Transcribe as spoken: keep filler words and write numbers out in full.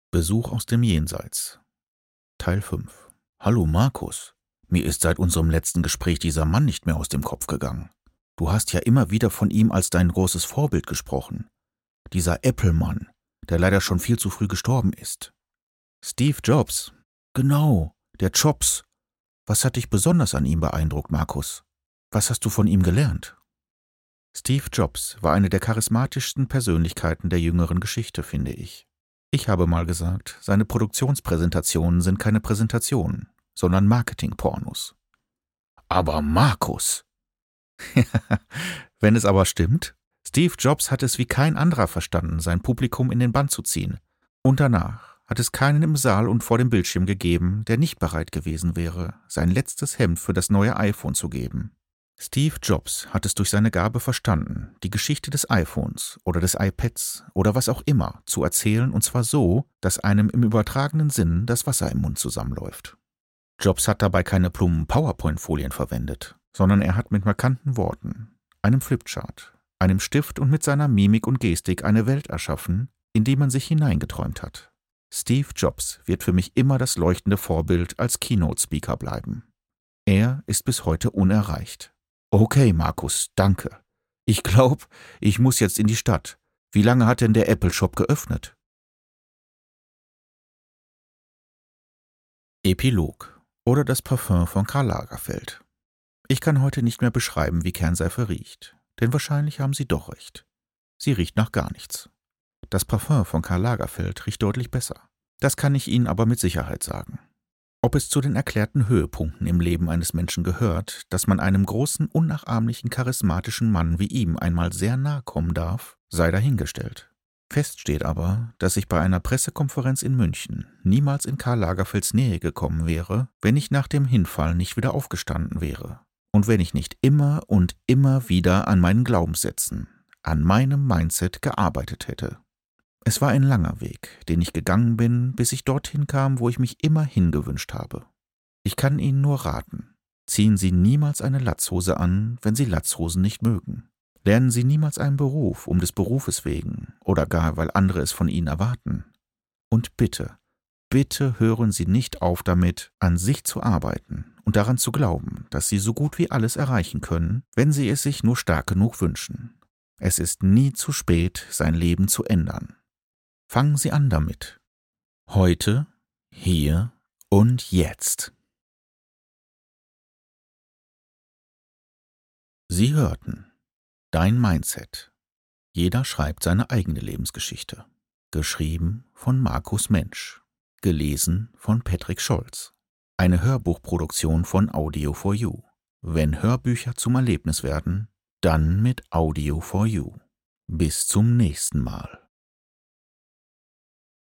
Besuch aus dem Jenseits Teil fünf. Hallo Markus, mir ist seit unserem letzten Gespräch dieser Mann nicht mehr aus dem Kopf gegangen. Du hast ja immer wieder von ihm als dein großes Vorbild gesprochen. Dieser Apple-Mann, der leider schon viel zu früh gestorben ist. Steve Jobs. Genau, der Jobs. Was hat dich besonders an ihm beeindruckt, Markus? Was hast du von ihm gelernt? Steve Jobs war eine der charismatischsten Persönlichkeiten der jüngeren Geschichte, finde ich. Ich habe mal gesagt, seine Produktionspräsentationen sind keine Präsentationen, sondern Marketing-Pornos. Aber Markus! Wenn es aber stimmt, Steve Jobs hat es wie kein anderer verstanden, sein Publikum in den Bann zu ziehen. Und danach hat es keinen im Saal und vor dem Bildschirm gegeben, der nicht bereit gewesen wäre, sein letztes Hemd für das neue iPhone zu geben. Steve Jobs hat es durch seine Gabe verstanden, die Geschichte des iPhones oder des iPads oder was auch immer zu erzählen, und zwar so, dass einem im übertragenen Sinn das Wasser im Mund zusammenläuft. Jobs hat dabei keine plumpen PowerPoint-Folien verwendet, sondern er hat mit markanten Worten, einem Flipchart, einem Stift und mit seiner Mimik und Gestik eine Welt erschaffen, in die man sich hineingeträumt hat. Steve Jobs wird für mich immer das leuchtende Vorbild als Keynote-Speaker bleiben. Er ist bis heute unerreicht. Okay, Markus, danke. Ich glaube, ich muss jetzt in die Stadt. Wie lange hat denn der Apple-Shop geöffnet? Epilog oder das Parfüm von Karl Lagerfeld. Ich kann heute nicht mehr beschreiben, wie Kernseife riecht, denn wahrscheinlich haben Sie doch recht. Sie riecht nach gar nichts. Das Parfüm von Karl Lagerfeld riecht deutlich besser. Das kann ich Ihnen aber mit Sicherheit sagen. Ob es zu den erklärten Höhepunkten im Leben eines Menschen gehört, dass man einem großen, unnachahmlichen, charismatischen Mann wie ihm einmal sehr nahe kommen darf, sei dahingestellt. Fest steht aber, dass ich bei einer Pressekonferenz in München niemals in Karl Lagerfelds Nähe gekommen wäre, wenn ich nach dem Hinfall nicht wieder aufgestanden wäre. Und wenn ich nicht immer und immer wieder an meinen Glaubenssätzen, an meinem Mindset gearbeitet hätte. Es war ein langer Weg, den ich gegangen bin, bis ich dorthin kam, wo ich mich immer hingewünscht habe. Ich kann Ihnen nur raten, ziehen Sie niemals eine Latzhose an, wenn Sie Latzhosen nicht mögen. Lernen Sie niemals einen Beruf um des Berufes wegen oder gar, weil andere es von Ihnen erwarten. Und bitte, bitte hören Sie nicht auf damit, an sich zu arbeiten und daran zu glauben, dass Sie so gut wie alles erreichen können, wenn Sie es sich nur stark genug wünschen. Es ist nie zu spät, sein Leben zu ändern. Fangen Sie an damit. Heute, hier und jetzt. Sie hörten Dein Mindset. Jeder schreibt seine eigene Lebensgeschichte. Geschrieben von Markus Mensch. Gelesen von Patrick Scholz. Eine Hörbuchproduktion von Audio for You. Wenn Hörbücher zum Erlebnis werden, dann mit Audio for You. Bis zum nächsten Mal.